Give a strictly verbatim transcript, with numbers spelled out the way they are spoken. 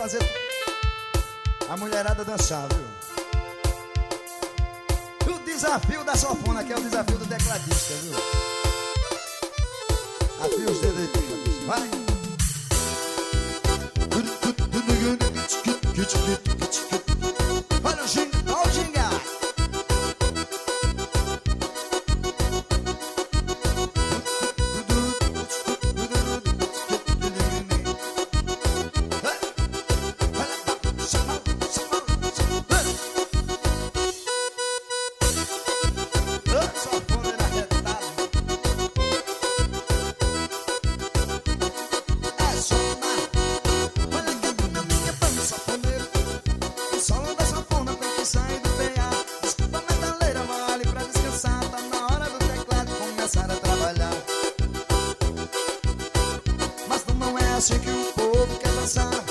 fazer a mulherada dançar, viu? O desafio da sanfona, que é o desafio do tecladista, viu? Afia os dedos aí, tecladista. Vai! Olha o ginga, olha o ginga! Assim que o povo quer dançar.